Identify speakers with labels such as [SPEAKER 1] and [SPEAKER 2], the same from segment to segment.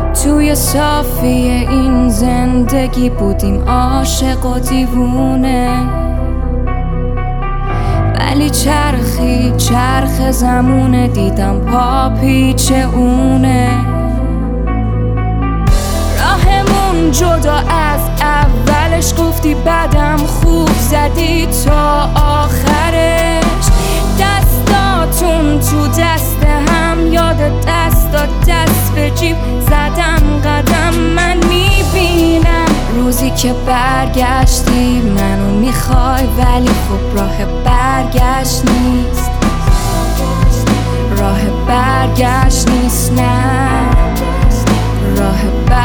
[SPEAKER 1] توی صافی این زندگی بودیم عاشق و دیوونه، ولی چرخ زمونه دیدم پا پیچ اونه. راهمون جدا از اولش، گفتی بعدم خوب زدی تا آخرش. دستاتون تو دست هم، یاد دست به جیب زدم قدم. من میبینم روزی که برگشتی منو میخوای، ولی خب راه برگشت نیست، راه برگشت نیست، نه راه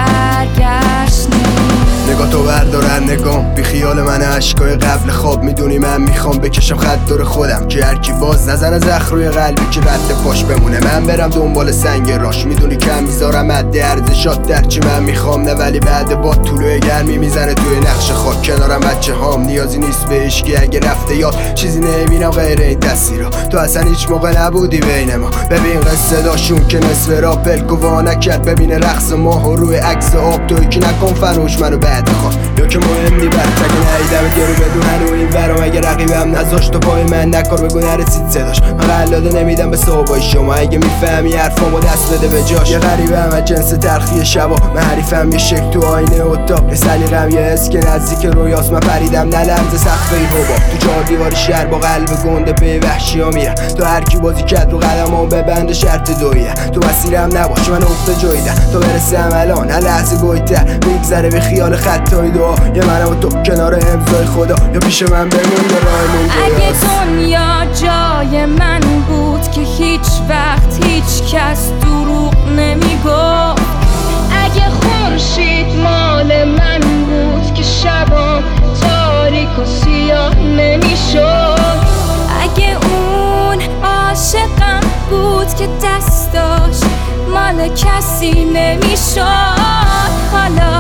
[SPEAKER 1] برگشت نیست.
[SPEAKER 2] نگاه تو بردارن نگام بی خیال من، عشقای قبل خواب. میدونی من میخوام بکشم خط دور خودم، که هرکی باز نزنه زخم روی قلبی که رد پاش بمونه. من برم دنبال سنگ راش، میدونی کم میذارم حد ارزشات درچی من میخوام، نه ولی بعد با طلوع گرمی میزنه توی نقش خاک. کنارم بچه هام نیازی نیست به عشقی، اگه رفته یاد چیزی نمیبینم غیر این تصویرا. تو اصلا هیچ موقع نبودی بین ما، ببین قصه داشون که نصف را پلکو نکرد. ببینه رقص ماه و روی عکس آب، توی که نکن فروش منو بعد خواهد یا که مهم نی برد تک نهیدم یارو بدونن و این برام. اگه رقیبم نذاشت تو پای من نکار بگو نرسید صداش. من قلاده نمیدم به صحبای شما، اگه میفهمی حرفامو دست بده به جاش. یه غریبم از جنس تلخی شبا، من حریفم یه شک تو آینه اتاق. یه سلیقم یه حس که نزدیک رویاست، من پریدم نه لرز سقفه ای حباب. تو 4 دیوار شهر با قلب گنده پی وحشی ها میرم. تو هر کی بازی کرد رو قدمام ببند شرط دویه. تو مسیرم نباش من افت جویدم، تو برسم الان هر لحظه گویتر میگذره به خیال خطای دعا. یه منم و تو کنار امضای خدا، یا پیش من بمون یا راهمون
[SPEAKER 1] اگه دنیا جای من بود که هیچ وقت هیچ کس دروغ نمیگفت. اگه خورشید مال من بود که شبام تاریک و سیاه نمیشد. اگه اون عاشقم بود که دستاش مال کسی نمیشد. حالا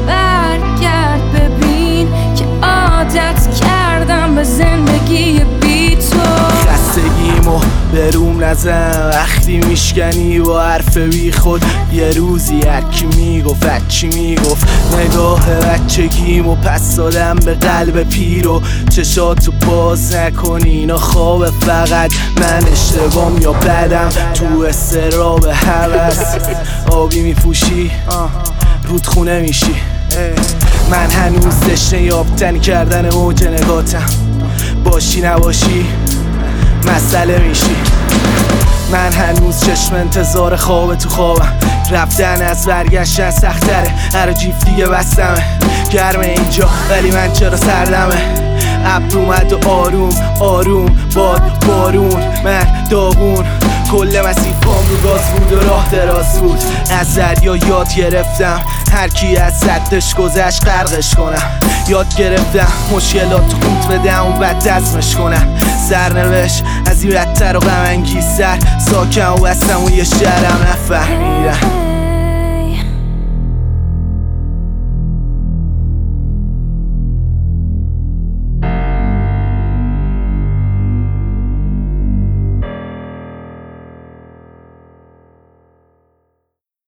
[SPEAKER 1] برگرد ببین که عادت کردم به زندگی بی تو.
[SPEAKER 3] خستگیمو بروم نزن وقتی میشکنی با حرف بی خود. یه روزی هرکی میگفت چی میگفت، نگاه بچگیمو پس دادم به قلب پیرو. چشاتو باز نکنی اینا خواب، فقط من اشتبام یا بدم تو استراب هوس. آبی میپوشی رودخونه میشی، من هنوز تشنه یافتن کردن اوج نگاتم. باشی نباشی مسئله میشی، من هنوز چشم انتظار خواب تو خوابم. رفتن از برگشتن سختره، هر جیف دیگه بستمه. گرمه اینجا ولی من چرا سردمه. ابر اومد و آروم آروم باد بارون، من داغون. کل مسیر پام رو گاز بود و راه دراز بود. از دریا یاد گرفتم هر کی از سدش گذشت غرقش کنم. یاد گرفتم مشکلات تو قوت بدم و بعد دزمش کنم. سرنوشت از این بدتر و غم انگیزتر، ساکن و بستم و یه شهرم نفهم.